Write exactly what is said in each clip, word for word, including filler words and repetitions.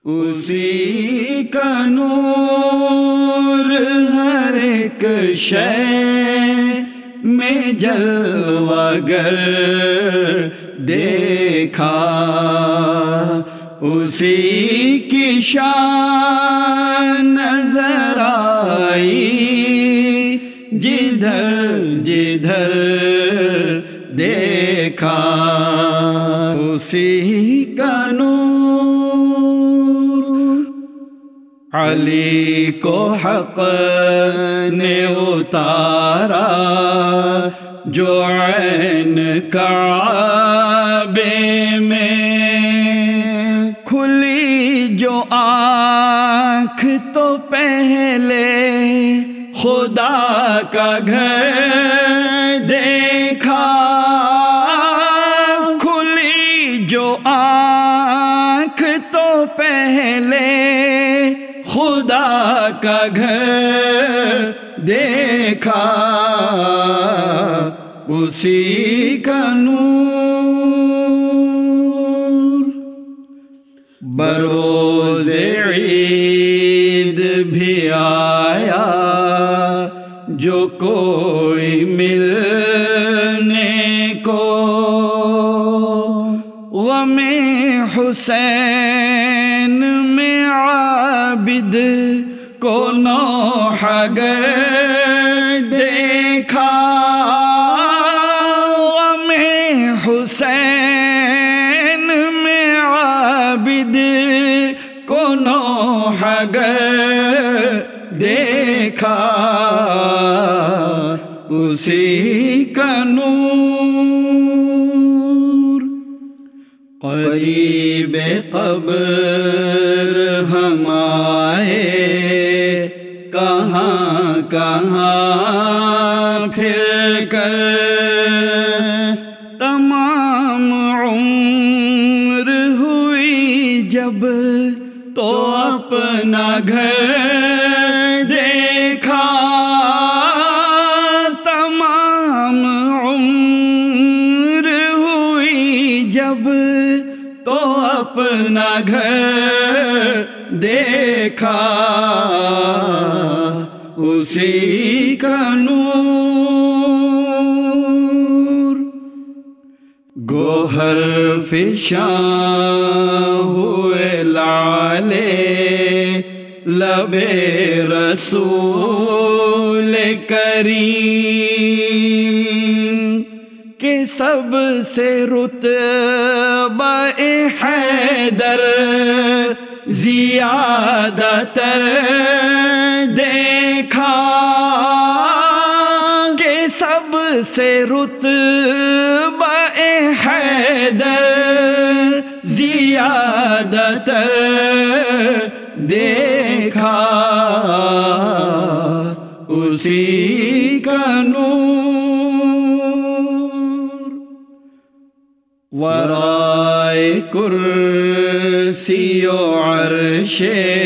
اسی کا نور ہر ایک شے میں جلوہ گر دیکھا، اسی کی شان نظر آئی جدھر جدھر دیکھا، اسی کا نور علی کو حق نے اتارا جو عین کعبے میں، کھلی جو آنکھ تو پہلے خدا کا گھر دیکھا، کھلی جو آنکھ تو پہلے خدا کا گھر دیکھا، اسی کا نور بروز عید بھی آیا جو کوئی ملنے کو، غم حسین میں عابد کو نوح گر دیکھا، غم حسین میں عابد کو نوح گر دیکھا، اسی کا نور قریب قبر ہم آئے کہاں کہاں پھر کر، تمام عمر ہوئی جب تو اپنا گھر دیکھا، تمام عمر ہوئی جب تو اپنا گھر دیکھا، اسی کا نور گوہر فشاں ہوئے لعلے لب رسول کریم کہ سب سے رتبہ حیدر زیادہ تر دیکھا، کہ سب سے رتبہ حیدر زیادہ تر دیکھا، اسی کا نور ورائے کرسی و عرش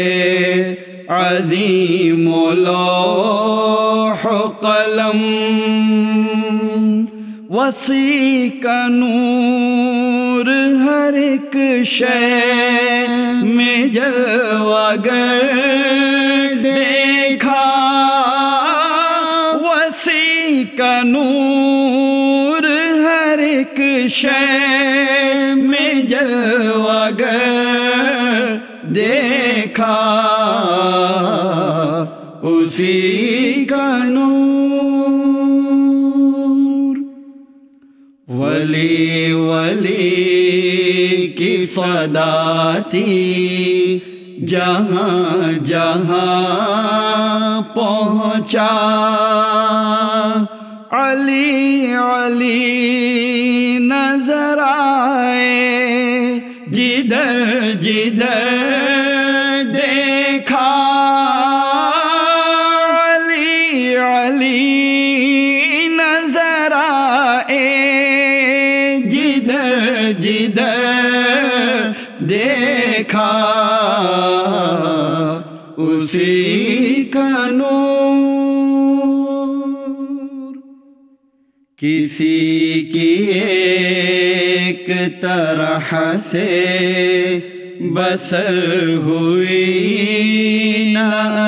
عظیم و لوح و قلم، وسیع کا نور ہر ایک شے میں جلوہ گر دیکھا، وسیع کا نور ہر ایک شے میں جلوہ گر دیکھا، اسی کا نور ولی ولی کی صدا تھی جہاں جہاں پہنچا، علی علی نظر آئے جدھر جدھر دیکھا، علی علی نظر آئے جدھر جدھر دیکھا، اسی کا نور کسی کی ایک طرح سے بسر ہوئی نہ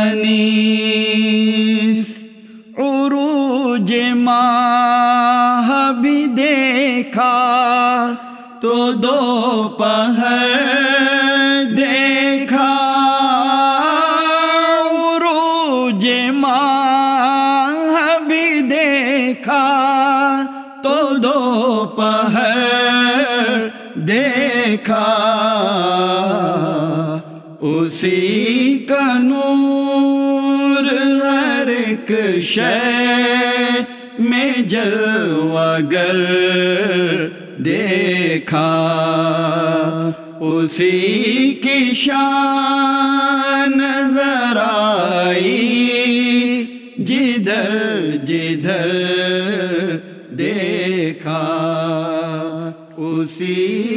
انیس، عروج ماہ بھی دیکھا تو دوپہر دیکھا، عروج ماہ بھی دیکھا تو دوپہر دیکھا، اسی کا نور ہر ایک شے میں جلوہ گر دیکھا، اسی کی شان نظر آئی جدھر جدھر دیکھا، اسی